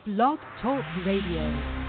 Blog Talk Radio.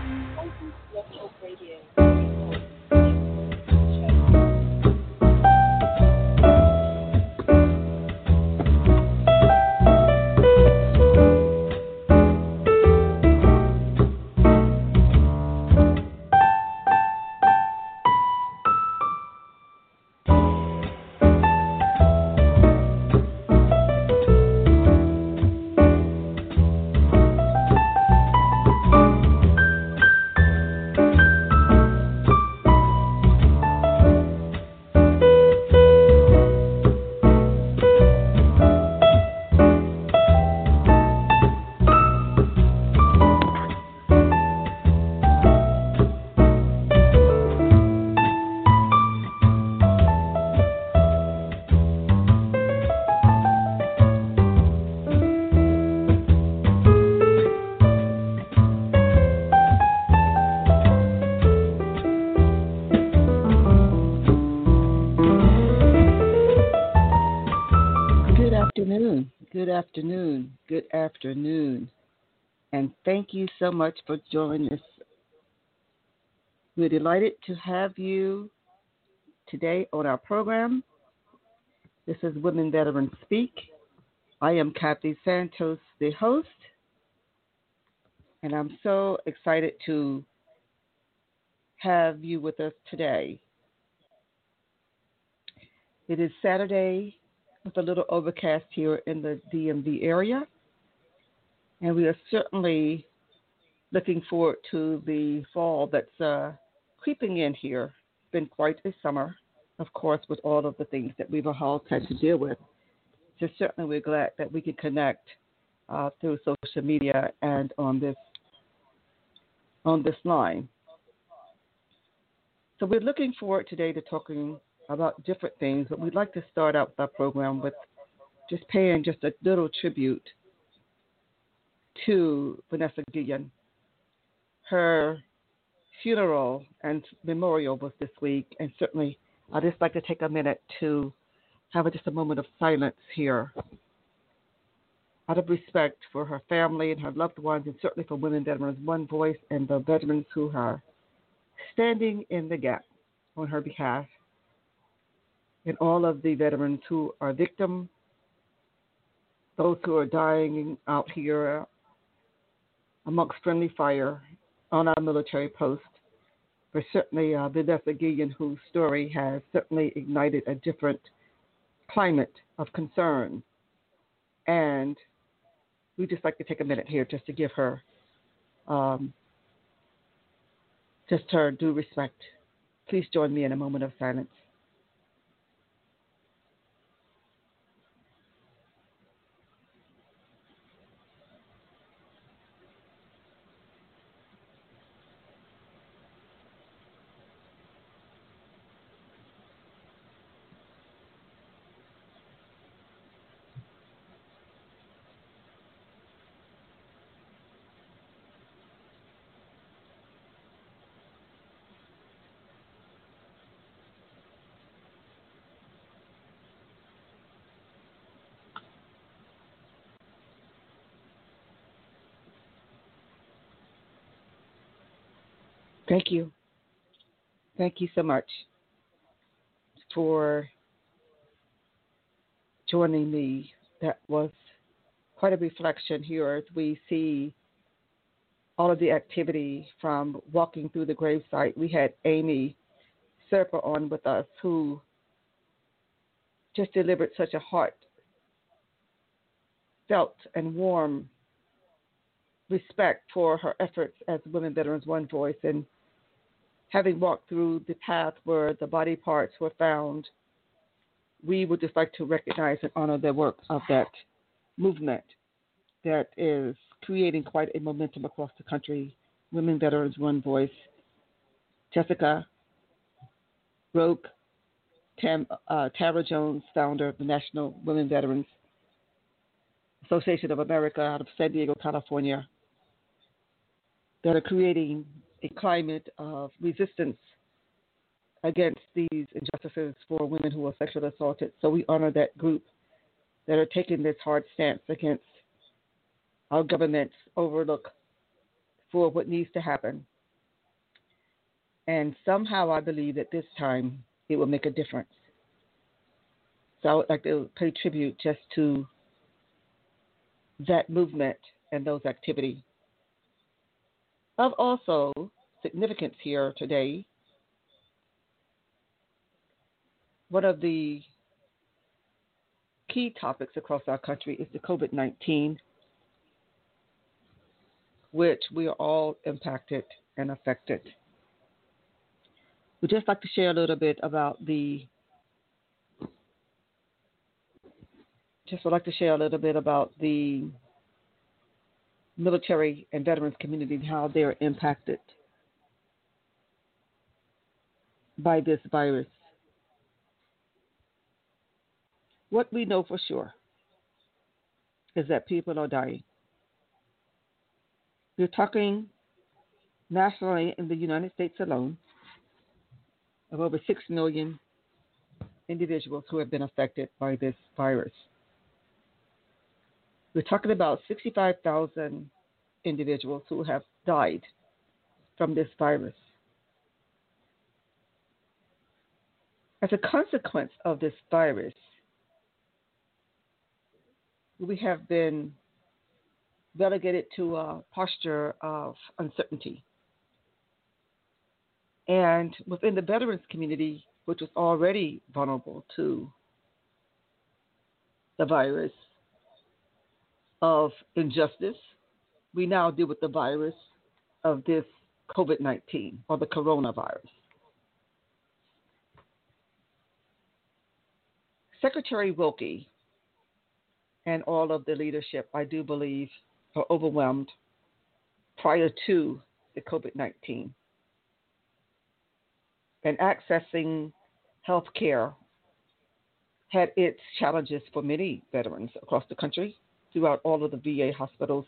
Good afternoon, and thank you so much for joining us. We're delighted to have you today on our program. This is Women Veterans Speak. I am Kathy Santos, the host, and I'm so excited to have you with us today. It is Saturday with a little overcast here in the DMV area. And we are certainly looking forward to the fall that's creeping in here. It's been quite a summer, of course, with all of the things that we've all had to deal with. So certainly we're glad that we can connect through social media and on this line. So we're looking forward today to talking about different things, but we'd like to start out our program with just paying just a little tribute to Vanessa Guillen. Her funeral and memorial was this week, and certainly I'd just like to take a minute to have just a moment of silence here out of respect for her family and her loved ones, and certainly for Women Veterans One Voice and the veterans who are standing in the gap on her behalf, and all of the veterans who are victims, those who are dying out here amongst friendly fire on our military post. But certainly Vanessa Guillen, whose story has certainly ignited a different climate of concern. And we'd just like to take a minute here just to give her just her due respect. Please join me in a moment of silence. Thank you. Thank you so much for joining me. That was quite a reflection here as we see all of the activity from walking through the gravesite. We had Amy Serpa on with us, who just delivered such a heartfelt and warm respect for her efforts as Women Veterans One Voice, and having walked through the path where the body parts were found, we would just like to recognize and honor the work of that movement that is creating quite a momentum across the country. Women Veterans One Voice. Jessica Roque, Tara Jones, founder of the National Women Veterans Association of America out of San Diego, California, that are creating a climate of resistance against these injustices for women who are sexually assaulted. So we honor that group that are taking this hard stance against our government's overlook for what needs to happen. And somehow I believe that this time it will make a difference. So I would like to pay tribute just to that movement and those activities. Of also significance here today, one of the key topics across our country is the COVID 19, which we are all impacted and affected. We'd just like to share a little bit about the military and veterans community and how they're impacted by this virus. What we know for sure is that people are dying. We're talking nationally in the United States alone of over 6 million individuals who have been affected by this virus. We're talking about 65,000 individuals who have died from this virus. As a consequence of this virus, we have been relegated to a posture of uncertainty. And within the veterans community, which was already vulnerable to the virus of injustice, we now deal with the virus of this COVID 19 or the coronavirus. Secretary Wilkie and all of the leadership, I do believe, are overwhelmed prior to the COVID 19. And accessing health care had its challenges for many veterans across the country, throughout all of the VA hospitals.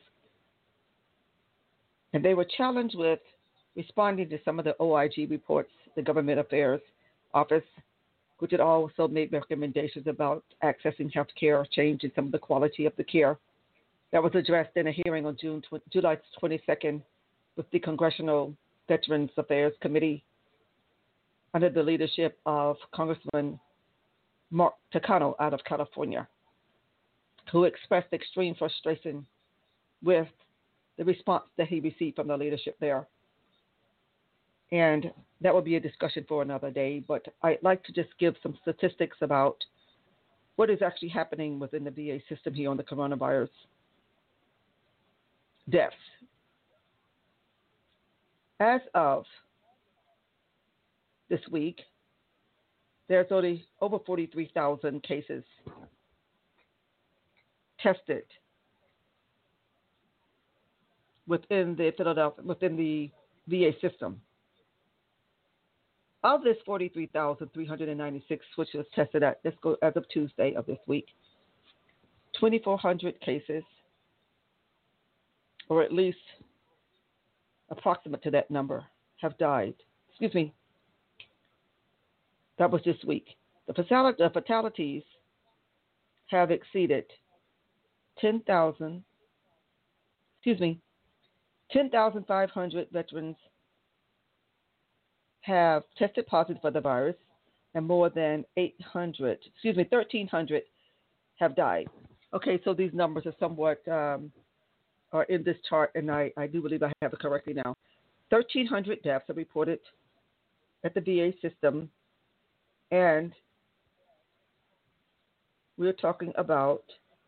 And they were challenged with responding to some of the OIG reports, the Government Affairs Office, which had also made recommendations about accessing health care, changing some of the quality of the care. That was addressed in a hearing on July 22nd with the Congressional Veterans Affairs Committee under the leadership of Congressman Mark Takano out of California, who expressed extreme frustration with the response that he received from the leadership there. And that will be a discussion for another day, but I'd like to just give some statistics about what is actually happening within the VA system here on the coronavirus deaths. As of this week, there's only over 43,000 cases tested within the VA system. Of this 43,396, which was tested at, let's go as of Tuesday of this week, 2,400 cases, or at least approximate to that number, have died. Excuse me. That was this week. The fatalities have exceeded 10,500 veterans have tested positive for the virus, and more than 1,300 have died. Okay, so these numbers are somewhat are in this chart, and I do believe I have it correctly now. 1,300 deaths are reported at the VA system, and we're talking about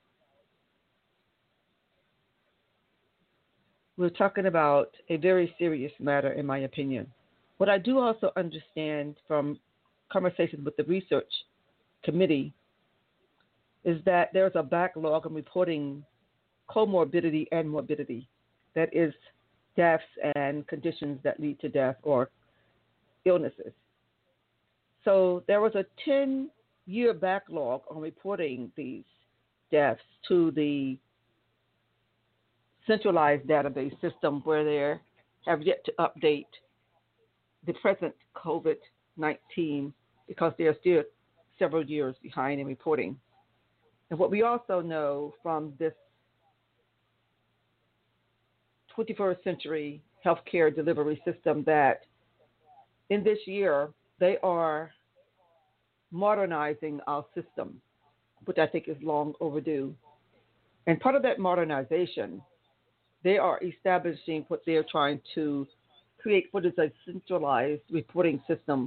a very serious matter, in my opinion. What I do also understand from conversations with the research committee is that there's a backlog in reporting comorbidity and morbidity, that is, deaths and conditions that lead to death or illnesses. So there was a 10-year backlog on reporting these deaths to the centralized database system, where they have yet to update the present COVID-19 because they are still several years behind in reporting. And what we also know from this 21st century healthcare delivery system that in this year they are modernizing our system, which I think is long overdue. And part of that modernization, they are establishing what they're trying to create, what is a centralized reporting system.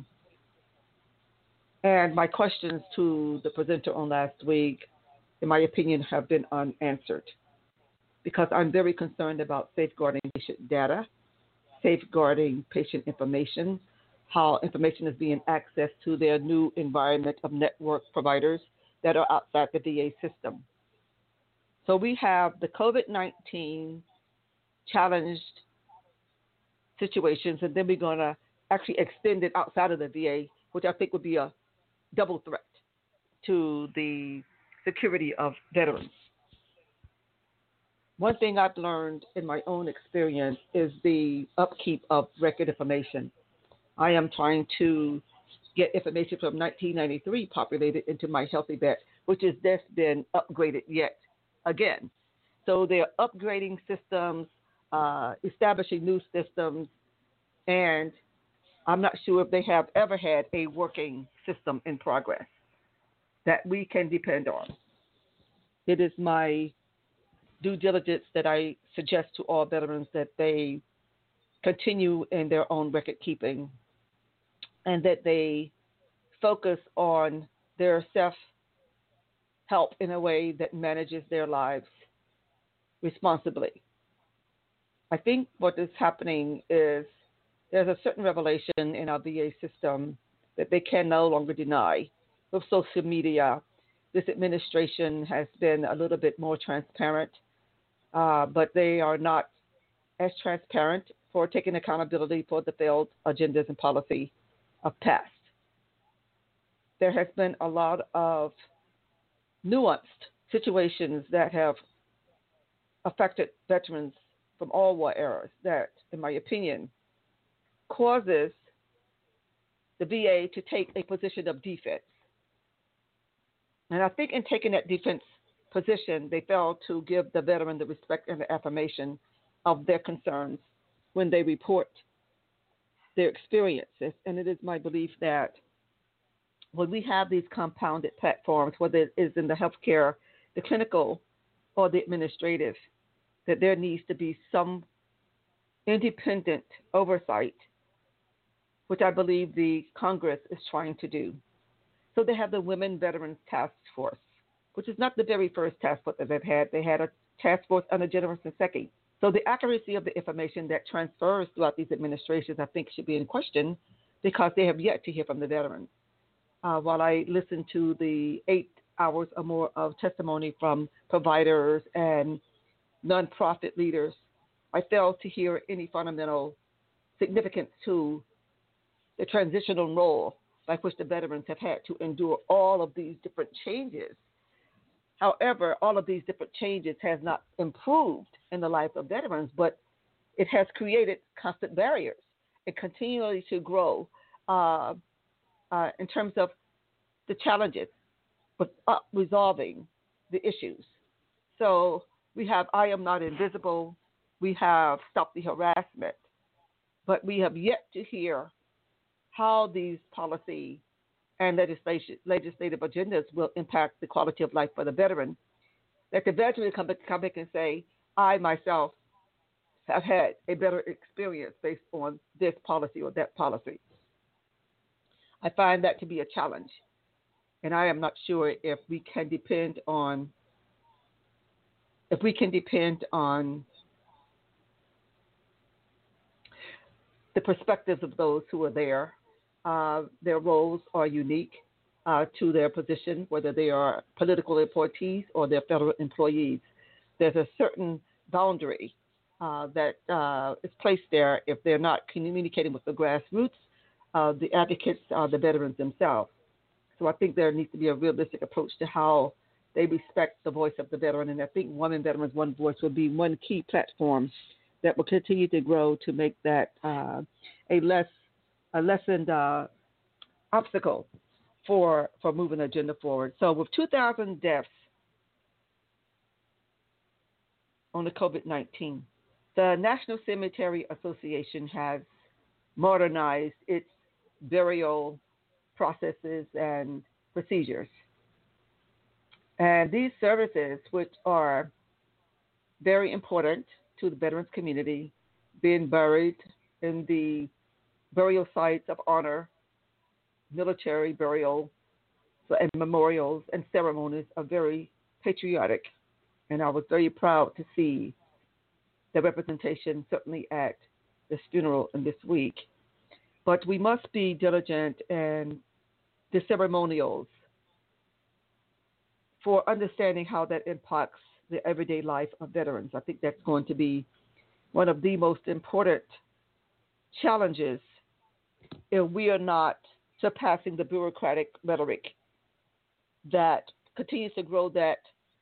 And my questions to the presenter on last week, in my opinion, have been unanswered because I'm very concerned about safeguarding patient data, safeguarding patient information, how information is being accessed to their new environment of network providers that are outside the VA system. So we have the COVID-19 challenged situations, and then we're going to actually extend it outside of the VA, which I think would be a double threat to the security of veterans. One thing I've learned in my own experience is the upkeep of record information. I am trying to get information from 1993 populated into my Healthy Vet, which has just been upgraded yet again. So they're upgrading systems, establishing new systems, and I'm not sure if they have ever had a working system in progress that we can depend on. It is my due diligence that I suggest to all veterans that they continue in their own record keeping and that they focus on their self-help in a way that manages their lives responsibly. I think what is happening is there's a certain revelation in our VA system that they can no longer deny. With social media, this administration has been a little bit more transparent, but they are not as transparent for taking accountability for the failed agendas and policy of past. There has been a lot of nuanced situations that have affected veterans from all war eras that, in my opinion, causes the VA to take a position of defense. And I think in taking that defense position, they failed to give the veteran the respect and the affirmation of their concerns when they report their experiences. And it is my belief that when we have these compounded platforms, whether it is in the healthcare, the clinical, or the administrative, that there needs to be some independent oversight, which I believe the Congress is trying to do. So they have the Women Veterans Task Force, which is not the very first task force that they've had. They had a task force under Jennifer Shinseki. So the accuracy of the information that transfers throughout these administrations, I think, should be in question because they have yet to hear from the veterans. While I listened to the 8 hours or more of testimony from providers and nonprofit leaders, I failed to hear any fundamental significance to the transitional role by which the veterans have had to endure all of these different changes. However, all of these different changes has not improved in the life of veterans, but it has created constant barriers and continually to grow in terms of the challenges with resolving the issues. So we have I Am Not Invisible, we have Stop the Harassment, but we have yet to hear how these policy and legislative agendas will impact the quality of life for the veteran. That the veteran come back and say, I myself have had a better experience based on this policy or that policy. I find that to be a challenge. And I am not sure if we can depend on the perspectives of those who are there. Their roles are unique to their position, whether they are political appointees or they're federal employees. There's a certain boundary that is placed there if they're not communicating with the grassroots, the advocates, the veterans themselves. So I think there needs to be a realistic approach to how they respect the voice of the veteran. And I think Women Veterans One Voice will be one key platform that will continue to grow to make that a lessened obstacle for moving the agenda forward. So with 2,000 deaths on the COVID-19, The National Cemetery Association has modernized its burial processes and procedures. And these services, which are very important to the veterans community, being buried in the burial sites of honor, military burial, and memorials and ceremonies are very patriotic. And I was very proud to see the representation, certainly at this funeral and this week. But we must be diligent in the ceremonials for understanding how that impacts the everyday life of veterans. I think that's going to be one of the most important challenges if we are not surpassing the bureaucratic rhetoric that continues to grow that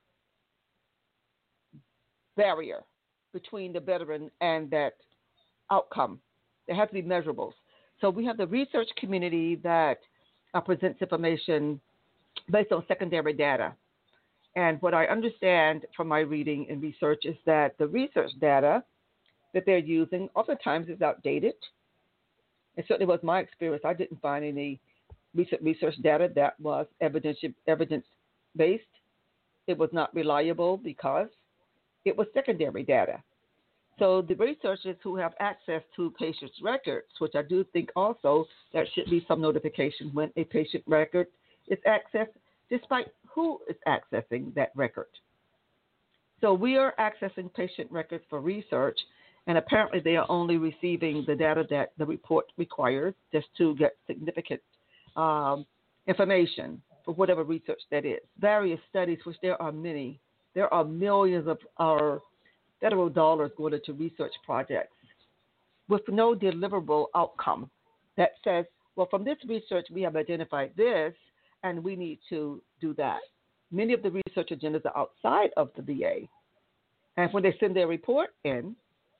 barrier between the veteran and that outcome. There has to be measurables. So we have the research community that presents information based on secondary data. And what I understand from my reading and research is that the research data that they're using oftentimes is outdated. It certainly was my experience. I didn't find any recent research data that was evidence-based. It was not reliable because it was secondary data. So the researchers who have access to patients' records, which I do think also there should be some notification when a patient record is accessed, despite who is accessing that record. So we are accessing patient records for research, and apparently they are only receiving the data that the report requires just to get significant information for whatever research that is. Various studies, which there are many, there are millions of our federal dollars going into research projects with no deliverable outcome that says, well, from this research, we have identified this, and we need to do that. Many of the research agendas are outside of the VA. And when they send their report in,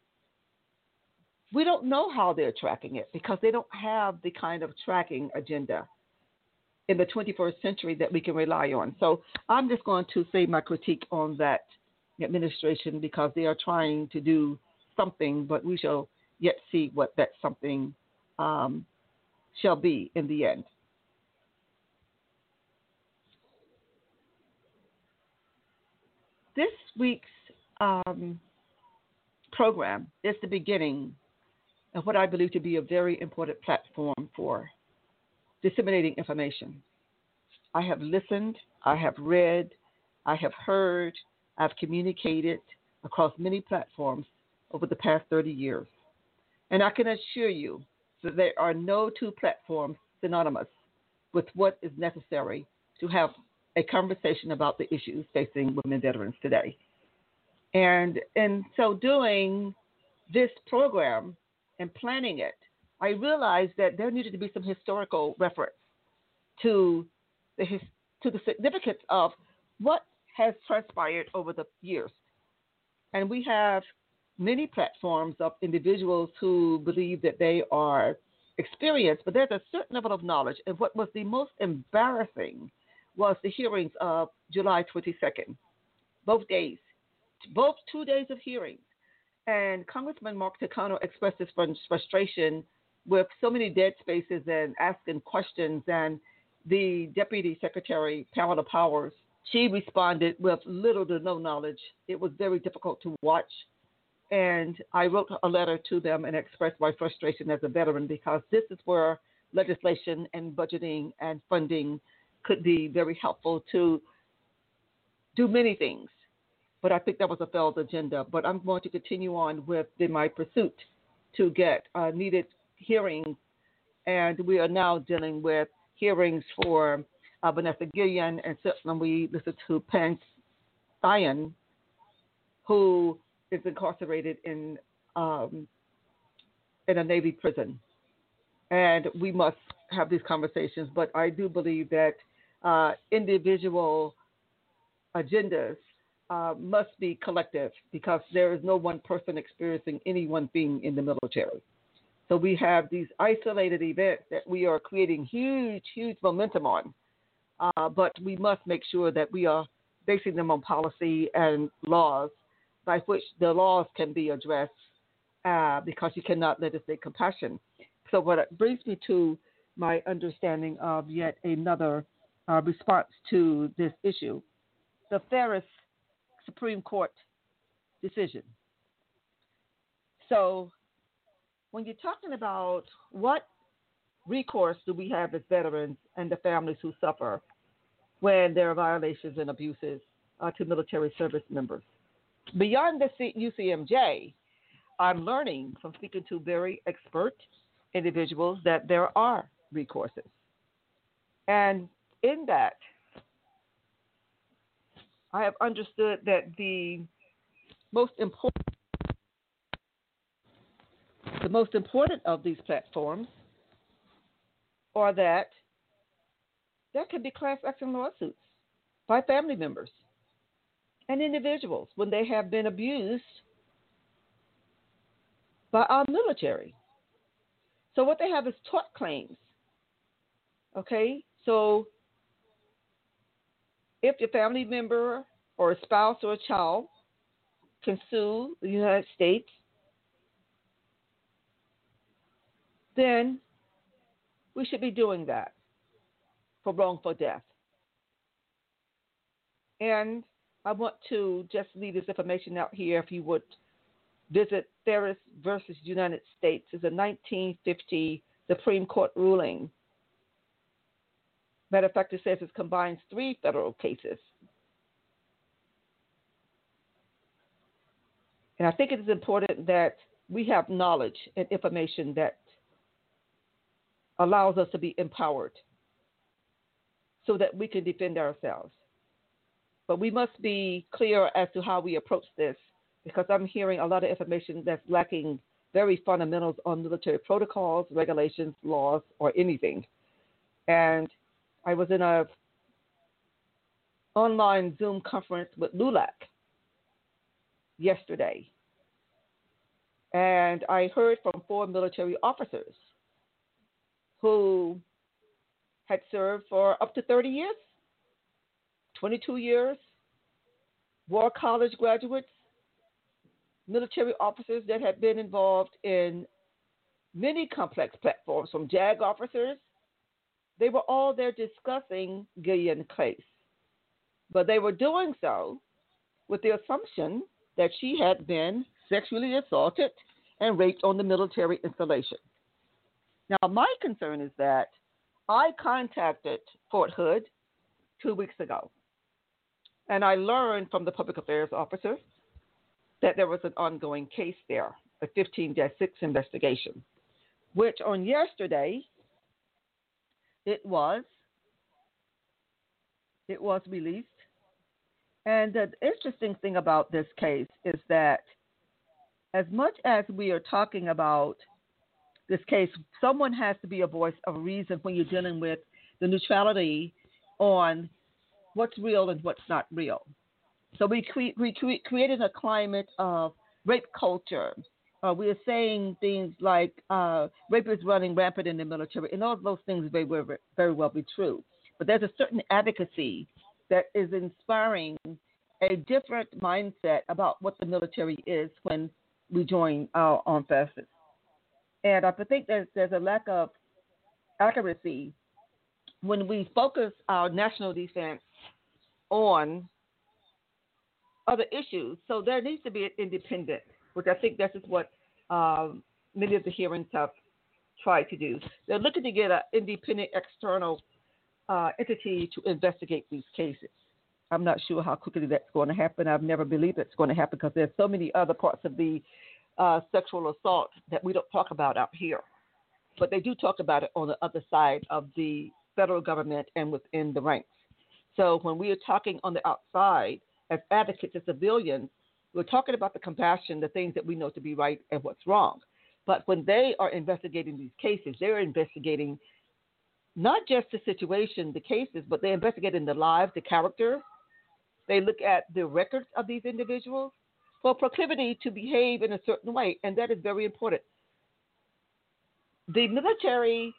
we don't know how they're tracking it because they don't have the kind of tracking agenda in the 21st century that we can rely on. So I'm just going to say my critique on that administration because they are trying to do something, but we shall yet see what that something shall be in the end. This week's program is the beginning of what I believe to be a very important platform for disseminating information. I have listened, I have read, I have heard, I've communicated across many platforms over the past 30 years. And I can assure you that there are no two platforms synonymous with what is necessary to have a conversation about the issues facing women veterans today. And in so doing this program and planning it, I realized that there needed to be some historical reference to the significance of what has transpired over the years. And we have many platforms of individuals who believe that they are experienced, but there's a certain level of knowledge. And what was the most embarrassing was the hearings of July 22nd, both 2 days of hearings. And Congressman Mark Takano expressed his frustration with so many dead spaces and asking questions. And the Deputy Secretary, Pamela Powers, she responded with little to no knowledge. It was very difficult to watch. And I wrote a letter to them and expressed my frustration as a veteran because this is where legislation and budgeting and funding could be very helpful to do many things. But I think that was a failed agenda. But I'm going to continue on with my pursuit to get needed hearings. And we are now dealing with hearings for Vanessa Guillen, and certainly we listened to Pence Thayan, who is incarcerated in a Navy prison. And we must have these conversations. But I do believe that individual agendas must be collective because there is no one person experiencing any one thing in the military. So we have these isolated events that we are creating huge, huge momentum on. But we must make sure that we are basing them on policy and laws by which the laws can be addressed because you cannot legislate compassion. So what it brings me to my understanding of yet another response to this issue, the Ferris Supreme Court decision. So when you're talking about what recourse do we have as veterans and the families who suffer when there are violations and abuses to military service members, beyond the UCMJ, I'm learning from speaking to very expert individuals that there are recourses. And in that, I have understood that the most important of these platforms are that there can be class action lawsuits by family members and individuals when they have been abused by our military. So what they have is tort claims. Okay? So if your family member or a spouse or a child can sue the United States, then we should be doing that for wrongful death. And I want to just leave this information out here. If you would visit Ferris versus United States, it's a 1950 Supreme Court ruling. Matter of fact, it says it combines 3 federal cases. And I think it is important that we have knowledge and information that allows us to be empowered so that we can defend ourselves. But we must be clear as to how we approach this, because I'm hearing a lot of information that's lacking very fundamentals on military protocols, regulations, laws, or anything. And I was in a online Zoom conference with LULAC yesterday, and I heard from 4 military officers who had served for up to 30 years, 22 years, war college graduates, military officers that had been involved in many complex platforms, from JAG officers. They were all there discussing Gillian case, but they were doing so with the assumption that she had been sexually assaulted and raped on the military installation. Now, my concern is that I contacted Fort Hood 2 weeks ago, and I learned from the public affairs officer that there was an ongoing case there, a 15-6 investigation, which on yesterday, it was released. And the interesting thing about this case is that as much as we are talking about this case, someone has to be a voice of reason when you're dealing with the neutrality on what's real and what's not real. So we created a climate of rape culture. We are saying things like rape is running rampant in the military, and all of those things may very well be true. But there's a certain advocacy that is inspiring a different mindset about what the military is when we join our armed forces. And I think there's a lack of accuracy when we focus our national defense on other issues. So there needs to be an independent, which I think this is what many of the hearings have tried to do. They're looking to get an independent external entity to investigate these cases. I'm not sure how quickly that's going to happen. I've never believed it's going to happen because there's so many other parts of the sexual assault that we don't talk about out here. But they do talk about it on the other side of the federal government and within the ranks. So when we are talking on the outside as advocates, as civilians, we're talking about the compassion, the things that we know to be right and what's wrong. But when they are investigating these cases, they're investigating not just the situation, the cases, but they're investigating the lives, the character. They look at the records of these individuals for proclivity to behave in a certain way, and that is very important. The military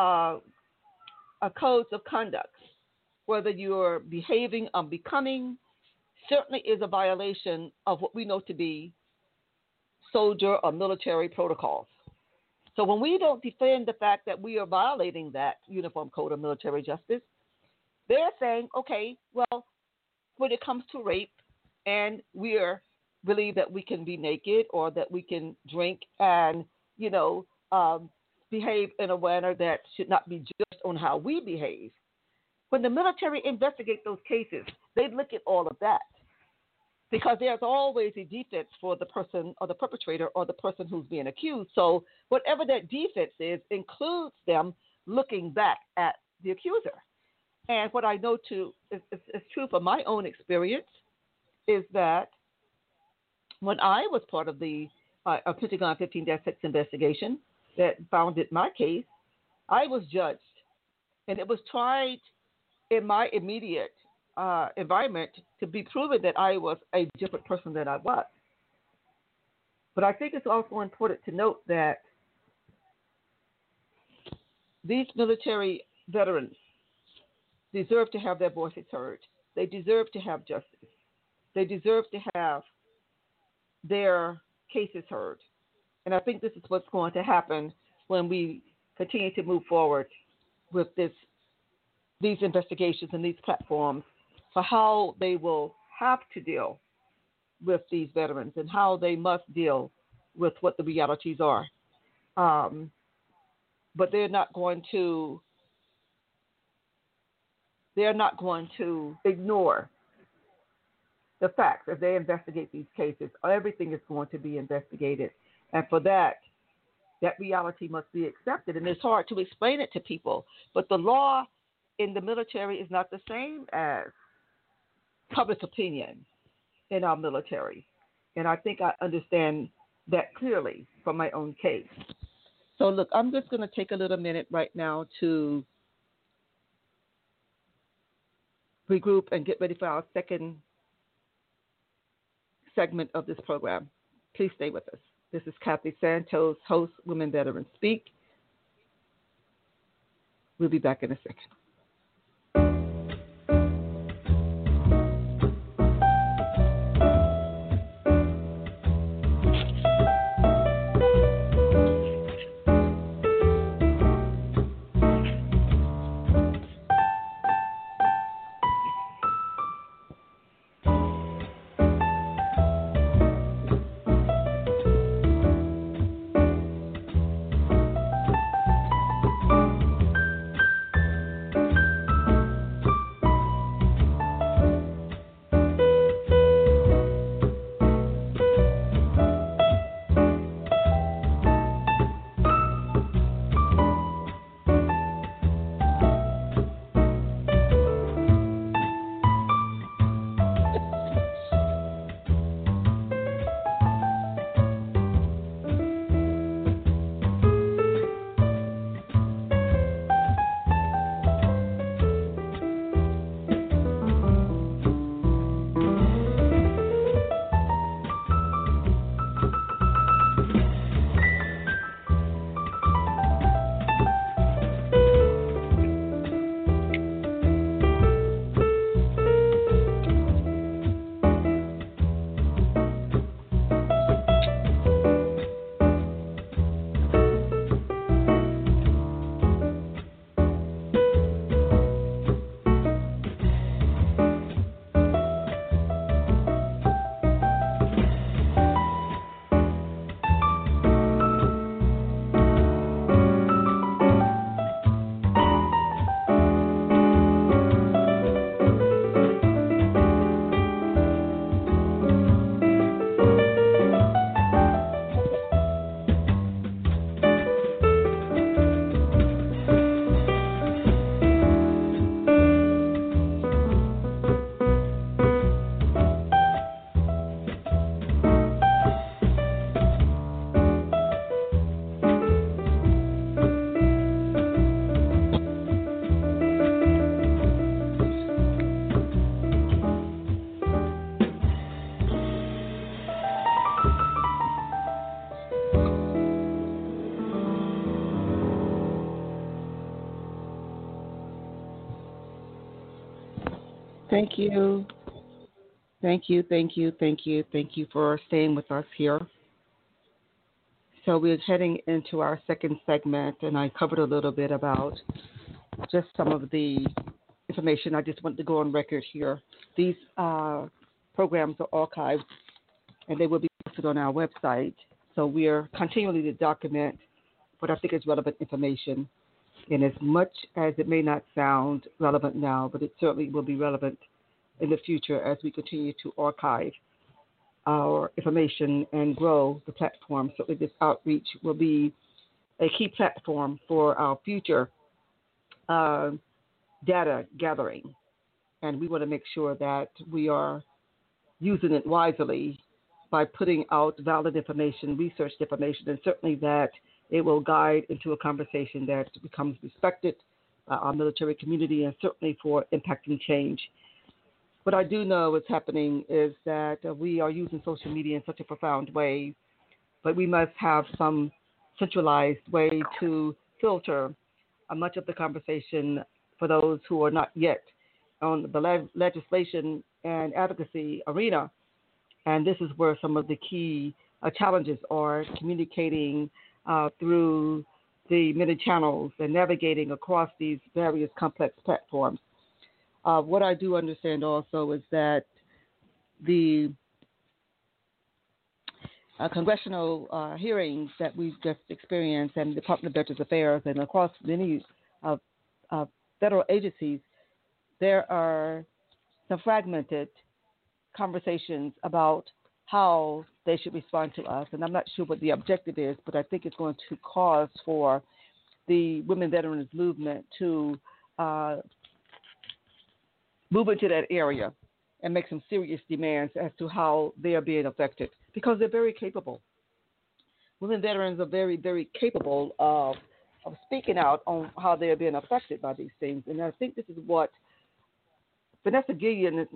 codes of conduct, whether you're behaving unbecoming, certainly is a violation of what we know to be soldier or military protocols. So when we don't defend the fact that we are violating that uniform code of military justice, they're saying, okay, well, when it comes to rape and we believe that we can be naked or that we can drink and, behave in a manner that should not be judged on how we behave. When the military investigate those cases, they look at all of that because there's always a defense for the person or the perpetrator or the person who's being accused. So whatever that defense is includes them looking back at the accuser. And what I know is true from my own experience is that when I was part of the Pentagon 15-6 investigation that founded my case, I was judged. And it was tried in my immediate environment to be proven that I was a different person than I was. But I think it's also important to note that these military veterans deserve to have their voices heard. They deserve to have justice. They deserve to have their cases heard. And I think this is what's going to happen when we continue to move forward with these investigations and these platforms for how they will have to deal with these veterans and how they must deal with what the realities are. But they're not going to ignore the facts as they investigate these cases. Everything is going to be investigated. And for that reality must be accepted. And it's hard to explain it to people. But the law in the military is not the same as public opinion in our military. And I think I understand that clearly from my own case. So, look, I'm just going to take a little minute right now to regroup and get ready for our second segment of this program. Please stay with us. This is Kathy Santos, host, Women Veterans Speak. We'll be back in a second. Thank you. Thank you for staying with us here So we're heading into our second segment, and I covered a little bit about just some of the information. I just want to go on record here. These programs are archived, and they will be posted on our website. So we are continually to document what I think is relevant information. And as much as it may not sound relevant now, but it certainly will be relevant in the future as we continue to archive our information and grow the platform. Certainly this outreach will be a key platform for our future data gathering. And we want to make sure that we are using it wisely by putting out valid information, researched information, and certainly that it will guide into a conversation that becomes respected by our military community and certainly for impacting change. What I do know is happening is that we are using social media in such a profound way, but we must have some centralized way to filter much of the conversation for those who are not yet on the legislation and advocacy arena. And this is where some of the key challenges are communicating through the many channels and navigating across these various complex platforms. What I do understand also is that the congressional hearings that we've just experienced and the Department of Veterans Affairs and across many federal agencies, there are some fragmented conversations about how they should respond to us. And I'm not sure what the objective is, but I think it's going to cause for the women veterans movement to move into that area and make some serious demands as to how they are being affected, because they're very capable. Women veterans are very, very capable of speaking out on how they are being affected by these things. And I think this is what Vanessa Guillen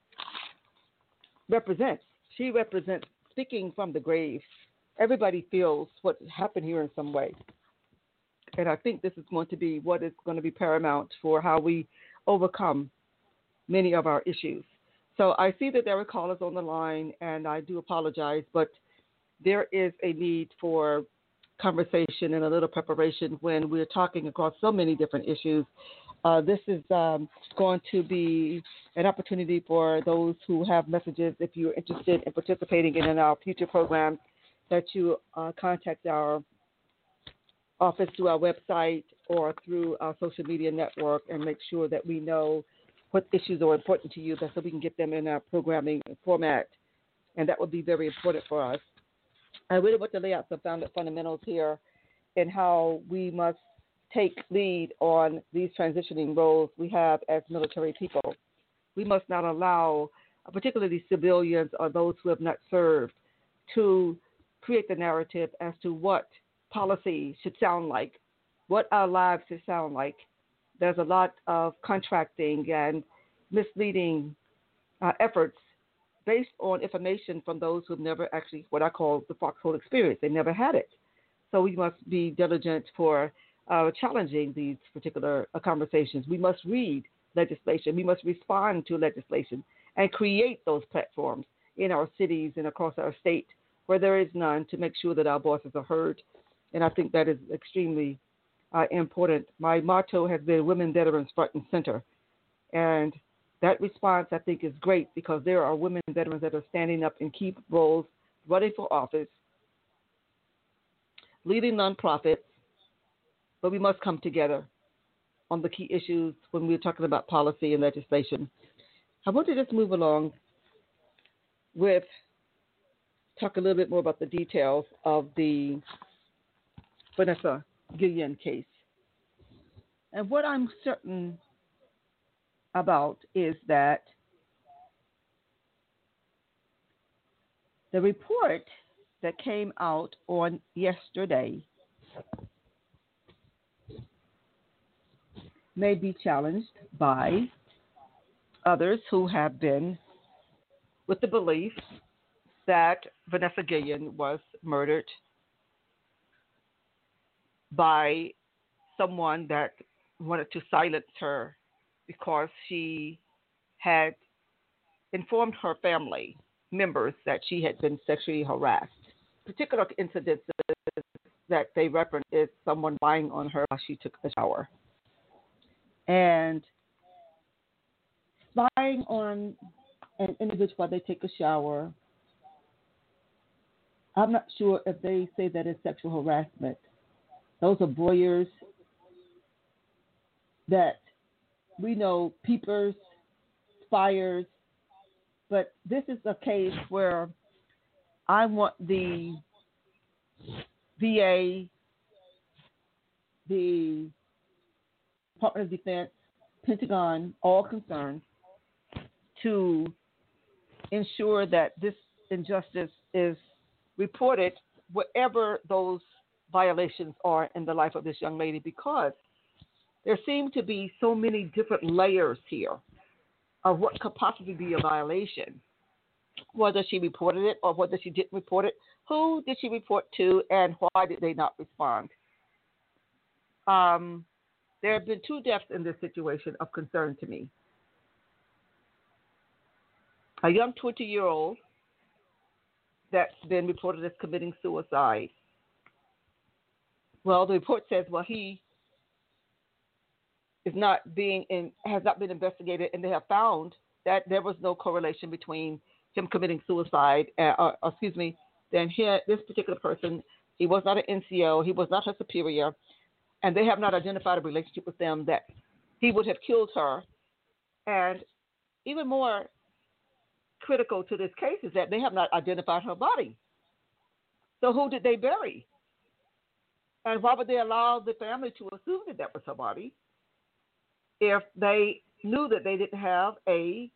represents. She represents speaking from the grave. Everybody feels what happened here in some way. And I think this is going to be what is going to be paramount for how we overcome many of our issues. So I see that there are callers on the line, and I do apologize, but there is a need for conversation and a little preparation when we're talking across so many different issues. This is going to be an opportunity for those who have messages. If you're interested in participating in our future programs, that you contact our office through our website or through our social media network and make sure that we know what issues are important to you so we can get them in our programming format. And that would be very important for us. I really want to lay out some fundamentals here in how we must take lead on these transitioning roles we have as military people. We must not allow, particularly civilians or those who have not served, to create the narrative as to what policy should sound like, what our lives should sound like. There's a lot of contracting and misleading efforts based on information from those who have never actually, what I call the foxhole experience. They never had it. So we must be diligent for challenging these particular conversations. We must read legislation. We must respond to legislation and create those platforms in our cities and across our state where there is none to make sure that our voices are heard. And I think that is extremely important. My motto has been women veterans front and center. And that response, I think, is great because there are women veterans that are standing up in key roles, running for office, leading nonprofits, but we must come together on the key issues when we're talking about policy and legislation. I want to just move along with talk a little bit more about the details of the Vanessa Guillen case. And what I'm certain about is that the report that came out on yesterday may be challenged by others who have been with the belief that Vanessa Guillen was murdered by someone that wanted to silence her because she had informed her family members that she had been sexually harassed. Particular incidences that they reference is someone spying on her while she took a shower. And spying on an individual while they take a shower, I'm not sure if they say that is sexual harassment. Those are voyeurs that we know, peepers, spiers, but this is a case where I want the VA, the Department of Defense, Pentagon, all concerned, to ensure that this injustice is reported wherever those violations are in the life of this young lady, because there seem to be so many different layers here of what could possibly be a violation, whether she reported it or whether she didn't report it, who did she report to, and why did they not respond. There have been 2 deaths in this situation of concern to me. A young 20-year-old that's been reported as committing suicide. Well, the report says, he is has not been investigated, and they have found that there was no correlation between him committing suicide, then this particular person, he was not an NCO, he was not her superior, and they have not identified a relationship with them that he would have killed her. And even more critical to this case is that they have not identified her body. So who did they bury? And why would they allow the family to assume that that was her body if they knew that they didn't have a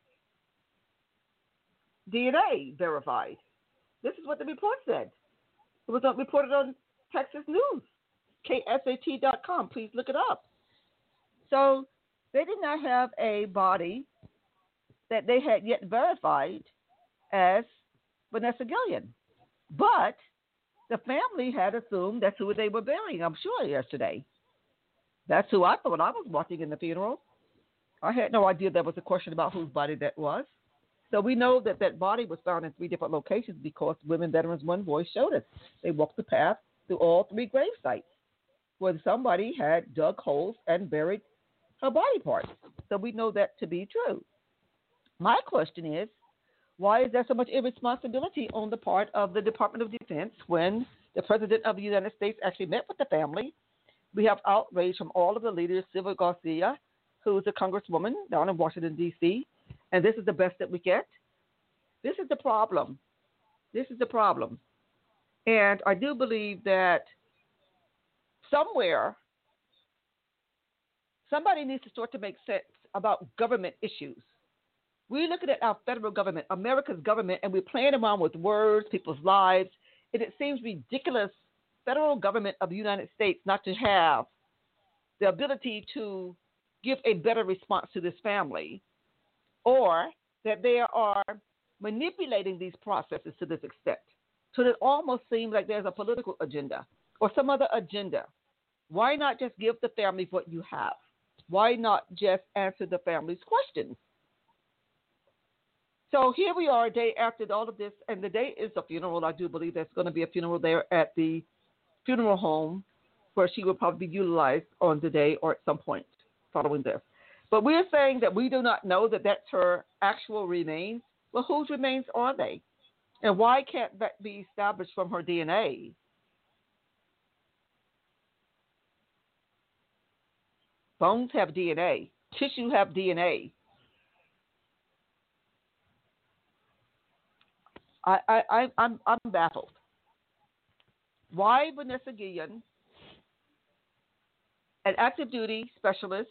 DNA verified? This is what the report said. It was reported on Texas News, KSAT.com. Please look it up. So they did not have a body that they had yet verified as Vanessa Gillian. But the family had assumed that's who they were burying, I'm sure, yesterday. That's who I thought I was watching in the funeral. I had no idea there was a question about whose body that was. So we know that that body was found in 3 different locations because Women Veterans One Voice showed us. They walked the path through all 3 grave sites where somebody had dug holes and buried her body parts. So we know that to be true. My question is, why is there so much irresponsibility on the part of the Department of Defense when the President of the United States actually met with the family? We have outrage from all of the leaders, Silvia Garcia, who's a congresswoman down in Washington, D.C., and this is the best that we get. This is the problem. This is the problem. And I do believe that somewhere somebody needs to start to make sense about government issues. We're looking at our federal government, America's government, and we're playing around with words, people's lives, and it seems ridiculous, federal government of the United States, not to have the ability to give a better response to this family, or that they are manipulating these processes to this extent. So it almost seems like there's a political agenda or some other agenda. Why not just give the family what you have? Why not just answer the family's questions? So here we are a day after all of this, and the day is a funeral. I do believe there's going to be a funeral there at the funeral home where she will probably be utilized on the day or at some point following this. But we're saying that we do not know that that's her actual remains. Well, whose remains are they? And why can't that be established from her DNA? Bones have DNA. Tissue have DNA. I'm baffled. Why Vanessa Guillen, an active duty specialist,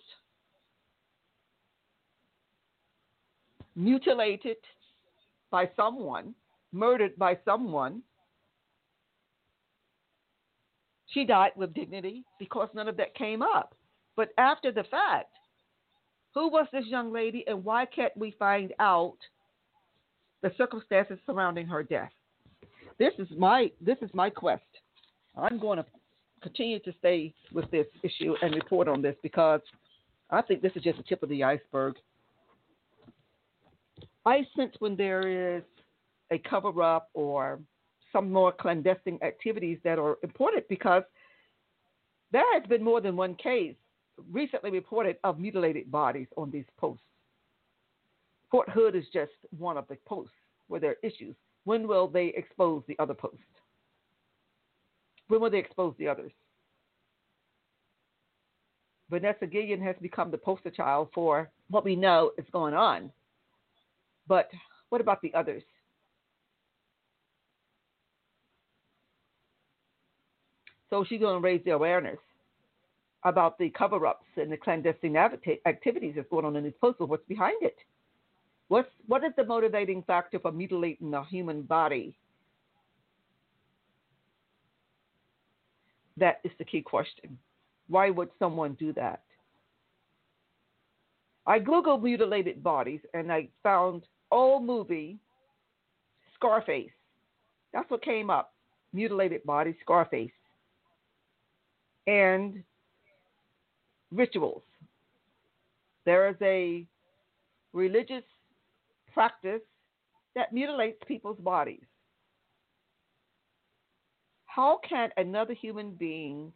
mutilated by someone, murdered by someone, she died with dignity because none of that came up. But after the fact, who was this young lady and why can't we find out the circumstances surrounding her death? This is my quest. I'm going to continue to stay with this issue and report on this because I think this is just the tip of the iceberg. I sense when there is a cover-up or some more clandestine activities that are important because there has been more than one case recently reported of mutilated bodies on these posts. Fort Hood is just one of the posts where there are issues. When will they expose the other posts? When will they expose the others? Vanessa Guillen has become the poster child for what we know is going on. But what about the others? So she's going to raise the awareness about the cover-ups and the clandestine activities that's going on in these posts. What's behind it? What is the motivating factor for mutilating a human body? That is the key question. Why would someone do that? I Googled mutilated bodies and I found old movie Scarface. That's what came up. Mutilated body, Scarface. And rituals. There is a religious practice that mutilates people's bodies. How can another human being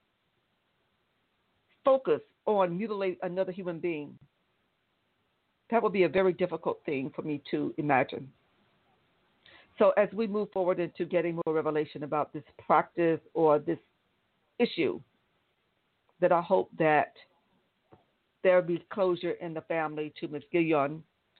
focus on mutilate another human being? That would be a very difficult thing for me to imagine. So as we move forward into getting more revelation about this practice or this issue, that I hope that there will be closure in the family to Ms. Guillen,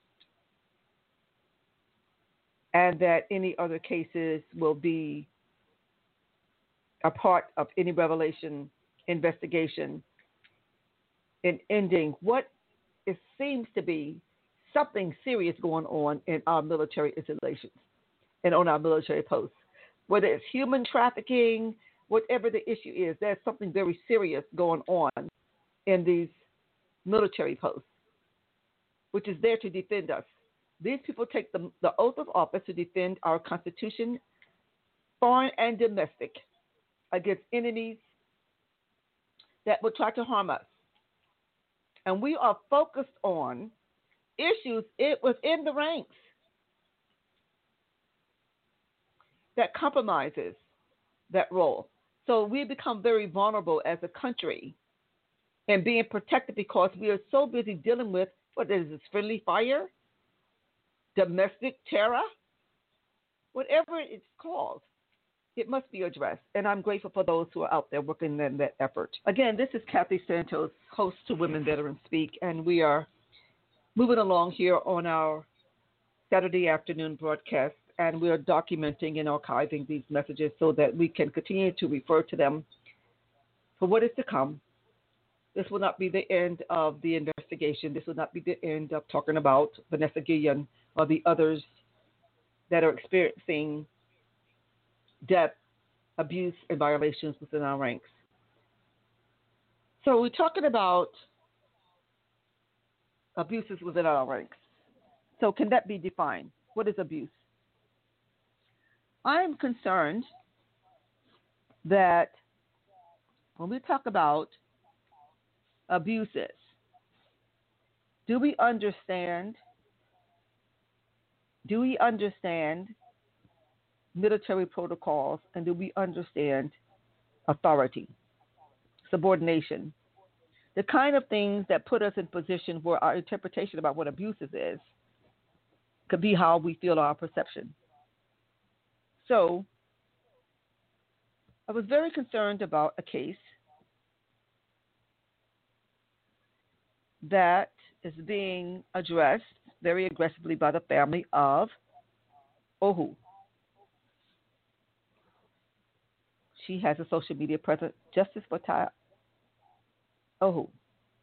and that any other cases will be a part of any revelation investigation in ending what it seems to be something serious going on in our military installations and on our military posts. Whether it's human trafficking, whatever the issue is, there's something very serious going on in these military posts, which is there to defend us. These people take the oath of office to defend our Constitution, foreign and domestic, against enemies that would try to harm us. And we are focused on issues within the ranks that compromises that role. So we become very vulnerable as a country and being protected because we are so busy dealing with what is this, friendly fire, domestic terror, whatever it's called. It must be addressed, and I'm grateful for those who are out there working in that effort. Again, this is Kathy Santos, host to Women Veterans Speak, and we are moving along here on our Saturday afternoon broadcast, and we are documenting and archiving these messages so that we can continue to refer to them for what is to come. This will not be the end of the investigation. This will not be the end of talking about Vanessa Guillen or the others that are experiencing death, abuse, and violations within our ranks. So we're talking about abuses within our ranks. So can that be defined? What is abuse? I am concerned that when we talk about abuses, do we understand military protocols, and do we understand authority, subordination, the kind of things that put us in position where our interpretation about what abuses is could be how we feel our perception. So I was very concerned about a case that is being addressed very aggressively by the family of Ohu. She has a social media presence, Justice for Ohu.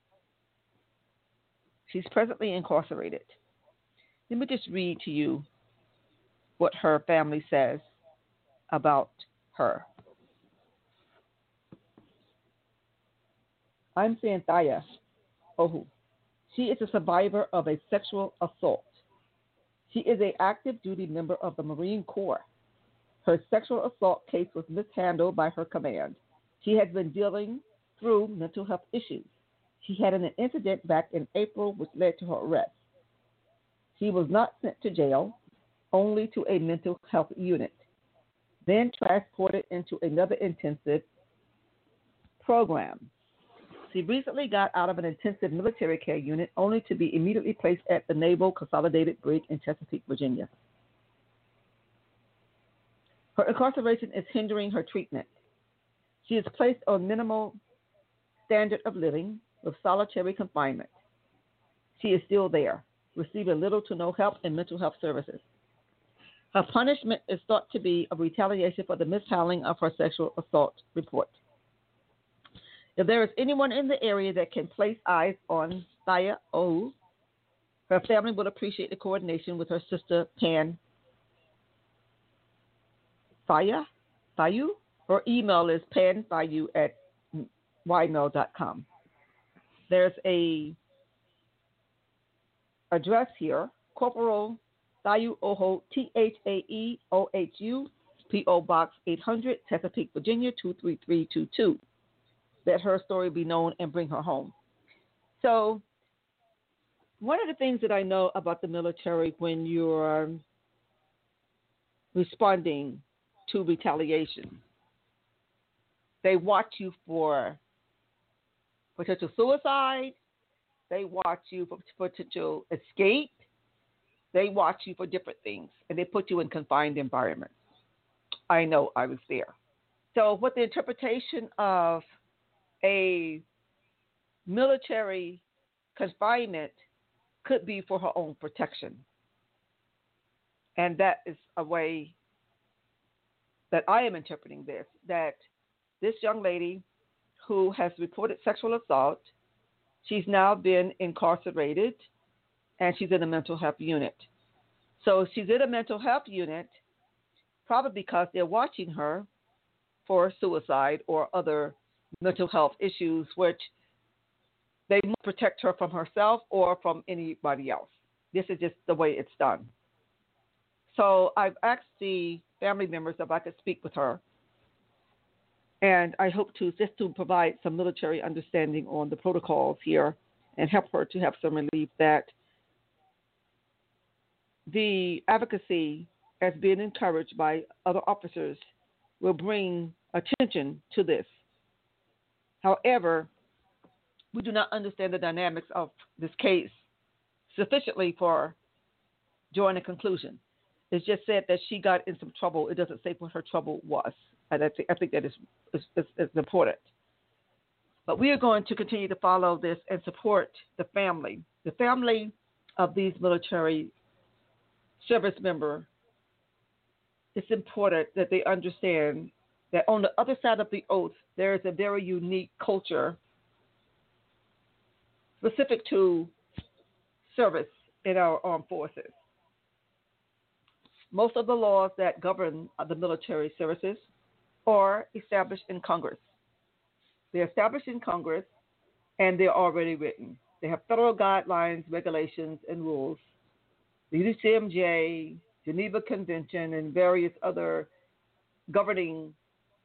She's presently incarcerated. Let me just read to you what her family says about her. I'm Santhaya Ohu. She is a survivor of a sexual assault. She is an active duty member of the Marine Corps. Her sexual assault case was mishandled by her command. She has been dealing through mental health issues. She had an incident back in April which led to her arrest. She was not sent to jail, only to a mental health unit. then transported into another intensive program. She recently got out of an intensive military care unit only to be immediately placed at the Naval Consolidated Brig in Chesapeake, Virginia. Her incarceration is hindering her treatment. She is placed on minimal standard of living with solitary confinement. She is still there, receiving little to no help and mental health services. Her punishment is thought to be a retaliation for the mishandling of her sexual assault report. If there is anyone in the area that can place eyes on Thaya O, her family would appreciate the coordination with her sister Pan Thaya. Her email is panthayu@ymail.com. There's a address here, Corporal Thayu Oho, Thaeohu, P.O. Box 800, Chesapeake, Virginia 23322. Let her story be known and bring her home. So, one of the things that I know about the military when you're responding to retaliation, they watch you for potential suicide, they watch you for potential escape, they watch you for different things, and they put you in confined environments. I know, I was there. So, what the interpretation of a military confinement could be for her own protection. And that is a way that I am interpreting this, that this young lady who has reported sexual assault, she's now been incarcerated and she's in a mental health unit. So she's in a mental health unit probably because they're watching her for suicide or other mental health issues, which they must protect her from herself or from anybody else. This is just the way it's done. So I've asked the family members if I could speak with her, and I hope to just to provide some military understanding on the protocols here and help her to have some relief that the advocacy as being encouraged by other officers will bring attention to this. However, we do not understand the dynamics of this case sufficiently for drawing a conclusion. It's just said that she got in some trouble. It doesn't say what her trouble was. And I think that is important. But we are going to continue to follow this and support the family of these military service members. It's important that they understand that on the other side of the oath, there is a very unique culture specific to service in our armed forces. Most of the laws that govern the military services are established in Congress. They're established in Congress, and they're already written. They have federal guidelines, regulations, and rules. The UCMJ, Geneva Convention, and various other governing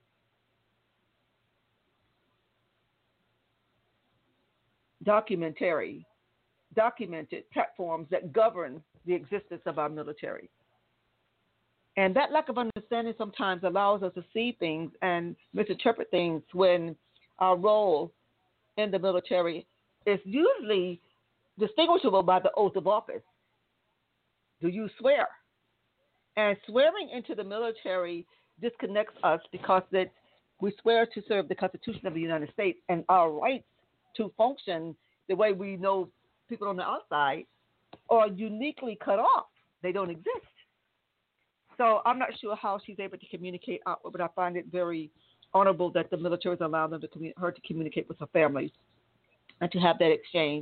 documented platforms that govern the existence of our military. And that lack of understanding sometimes allows us to see things and misinterpret things when our role in the military is usually distinguishable by the oath of office. Do you swear? And swearing into the military disconnects us because we swear to serve the Constitution of the United States, and our rights to function the way we know people on the outside are uniquely cut off. They don't exist. So I'm not sure how she's able to communicate outward, but I find it very honorable that the military has allowed her to communicate with her family and to have that exchange.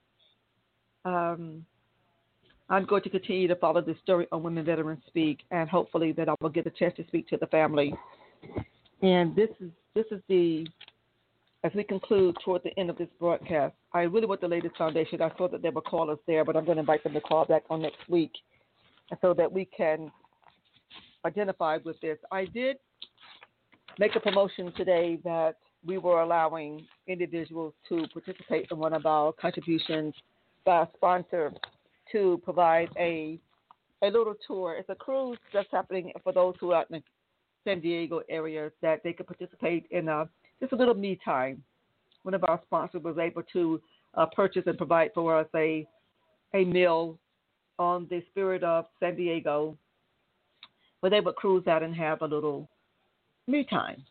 I'm going to continue to follow this story on Women Veterans Speak, and hopefully that I will get a chance to speak to the family. And this is as we conclude toward the end of this broadcast, I really want the Ladies Foundation. I saw that there were callers there, but I'm going to invite them to call back on next week so that we can identify with this. I did make a promotion today that we were allowing individuals to participate in one of our contributions by a sponsor to provide a little tour. It's a cruise that's happening for those who are in San Diego area that they could participate in just a little me time. One of our sponsors was able to purchase and provide for us a meal on the Spirit of San Diego, where they would cruise out and have a little me time.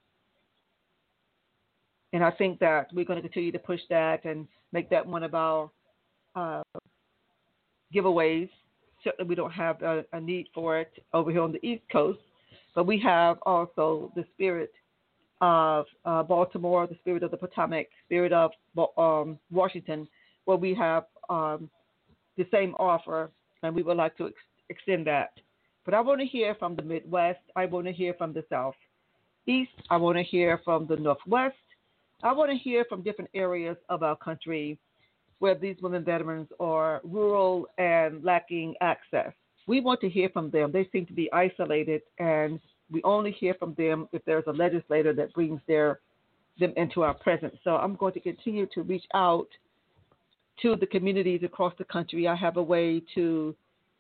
And I think that we're going to continue to push that and make that one of our uh, giveaways. Certainly, we don't have a need for it over here on the East Coast, but we have also the Spirit of Baltimore, the Spirit of the Potomac, Spirit of Washington, where we have the same offer, and we would like to extend that. But I want to hear from the Midwest. I want to hear from the Southeast. I want to hear from the Northwest. I want to hear from different areas of our country where these women veterans are rural and lacking access. We want to hear from them. They seem to be isolated, and we only hear from them if there's a legislator that brings them into our presence. So I'm going to continue to reach out to the communities across the country. I have a way to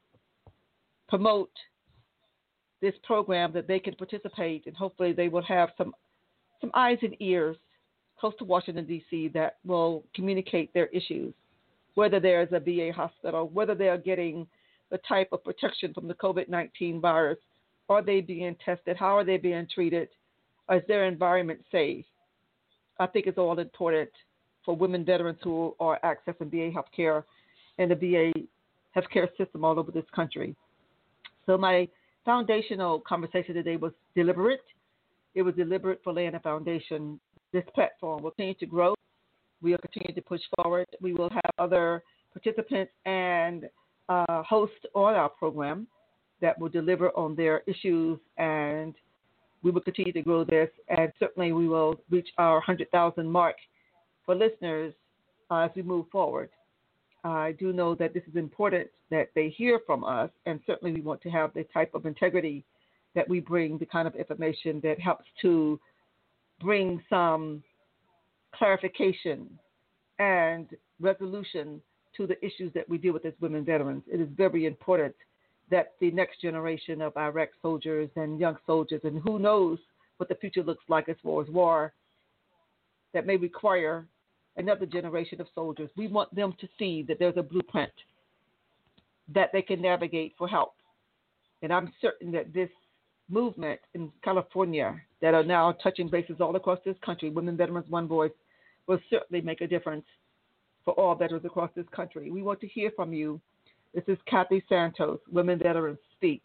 promote this program that they can participate, and hopefully they will have some eyes and ears close to Washington, D.C. that will communicate their issues, whether there's a VA hospital, whether they are getting the type of protection from the COVID-19 virus. Are they being tested? How are they being treated? Is their environment safe? I think it's all important for women veterans who are accessing VA healthcare and the VA healthcare system all over this country. So my foundational conversation today was deliberate. It was deliberate for laying a foundation. This platform will continue to grow. We will continue to push forward. We will have other participants and hosts on our program that will deliver on their issues, and we will continue to grow this. And certainly we will reach our 100,000 mark for listeners as we move forward. I do know that this is important that they hear from us, and certainly we want to have the type of integrity that we bring, the kind of information that helps to bring some clarification and resolution to the issues that we deal with as women veterans. It is very important that the next generation of Iraq soldiers and young soldiers, and who knows what the future looks like as far as war, that may require another generation of soldiers. We want them to see that there's a blueprint that they can navigate for help. And I'm certain that this movement in California that are now touching bases all across this country, Women Veterans One Voice, will certainly make a difference for all veterans across this country. We want to hear from you. This is Kathy Santos, Women Veterans Speak.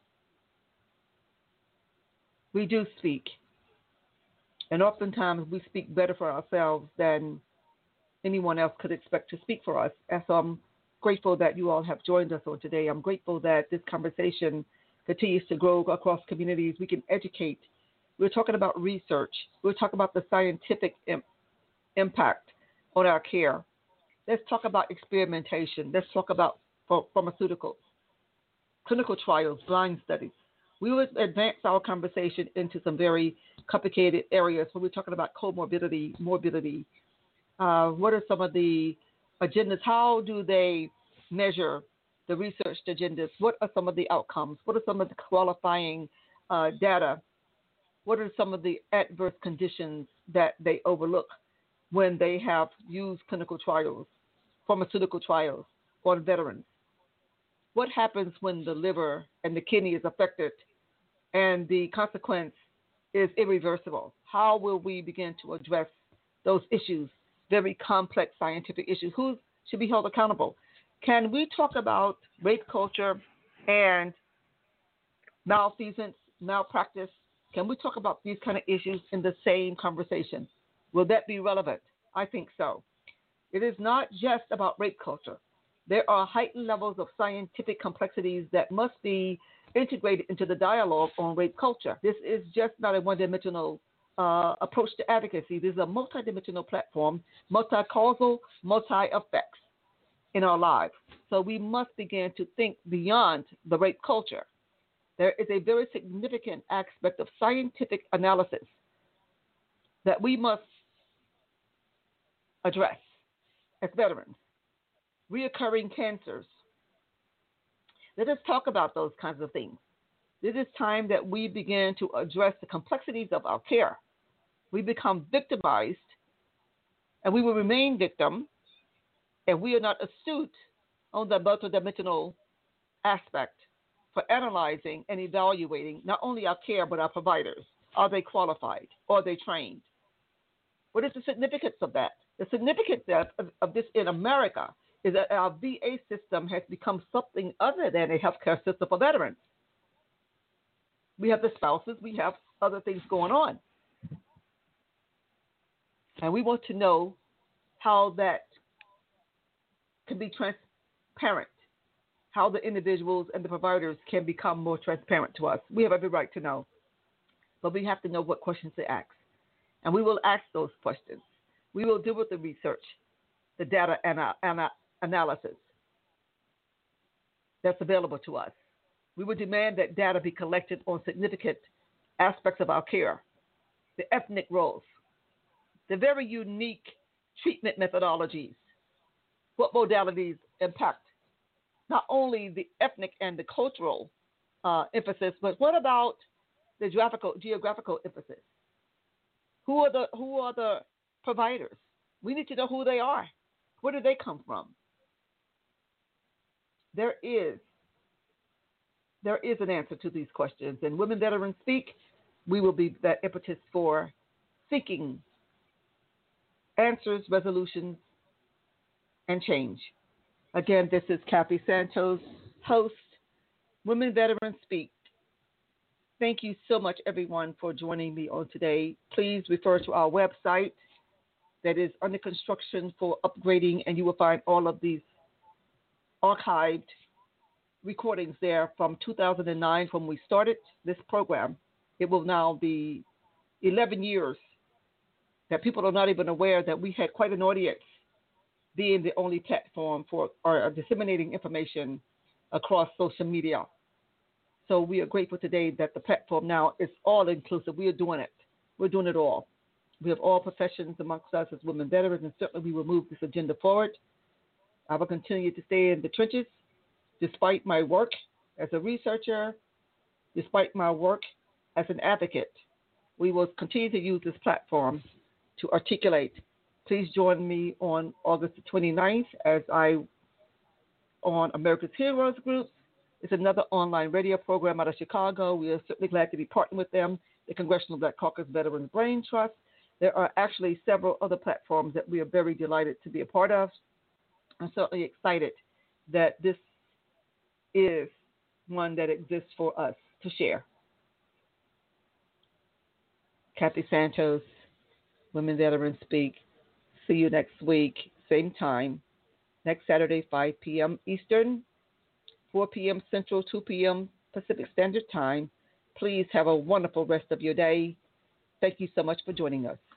We do speak. And oftentimes we speak better for ourselves than anyone else could expect to speak for us. And so I'm grateful that you all have joined us on today. I'm grateful that this conversation continues to grow across communities. We can educate. We're talking about research. We're talking about the scientific impact on our care. Let's talk about experimentation. Let's talk about pharmaceuticals, clinical trials, blind studies. We will advance our conversation into some very complicated areas where we're talking about comorbidity, morbidity. What are some of the agendas? How do they measure the research agendas? What are some of the outcomes? What are some of the qualifying data? What are some of the adverse conditions that they overlook when they have used clinical trials, pharmaceutical trials on veterans? What happens when the liver and the kidney is affected and the consequence is irreversible? How will we begin to address those issues, very complex scientific issues? Who should be held accountable? Can we talk about rape culture and malfeasance, malpractice? Can we talk about these kind of issues in the same conversation? Will that be relevant? I think so. It is not just about rape culture. There are heightened levels of scientific complexities that must be integrated into the dialogue on rape culture. This is just not a one-dimensional approach to advocacy. This is a multidimensional platform, multi-causal, multi-effects in our lives. So we must begin to think beyond the rape culture. There is a very significant aspect of scientific analysis that we must address as veterans. Reoccurring cancers. Let us talk about those kinds of things. This is time that we begin to address the complexities of our care. We become victimized, and we will remain victim if we are not astute on the multidimensional aspect for analyzing and evaluating not only our care but our providers. Are they qualified? Are they trained? What is the significance of that? The significance of this in America is that our VA system has become something other than a healthcare system for veterans. We have the spouses, we have other things going on. And we want to know how that can be transparent, how the individuals and the providers can become more transparent to us. We have every right to know, but we have to know what questions to ask. And we will ask those questions. We will deal with the research, the data analysis that's available to us. We will demand that data be collected on significant aspects of our care, the ethnic roles, the very unique treatment methodologies, what modalities impact not only the ethnic and the cultural emphasis, but what about the geographical emphasis? Who are the providers? We need to know who they are. Where do they come from? There is an answer to these questions. And Women Veterans Speak, we will be that impetus for seeking answers, resolutions, and change. Again, this is Kathy Santos, host, Women Veterans Speak. Thank you so much, everyone, for joining me on today. Please refer to our website that is under construction for upgrading, and you will find all of these archived recordings there from 2009 when we started this program. It will now be 11 years that people are not even aware that we had quite an audience, being the only platform for disseminating information across social media. So we are grateful today that the platform now is all inclusive. We are doing it. We're doing it all. We have all professions amongst us as women veterans, and certainly we will move this agenda forward. I will continue to stay in the trenches despite my work as a researcher, despite my work as an advocate. We will continue to use this platform to articulate. Please join me on August the 29th as on America's Heroes Group. It's another online radio program out of Chicago. We are certainly glad to be partnering with them, the Congressional Black Caucus Veterans Brain Trust. There are actually several other platforms that we are very delighted to be a part of. I'm certainly excited that this is one that exists for us to share. Kathy Santos, Women Veterans Speak. See you next week, same time, next Saturday, 5 p.m. Eastern, 4 p.m. Central, 2 p.m. Pacific Standard Time. Please have a wonderful rest of your day. Thank you so much for joining us.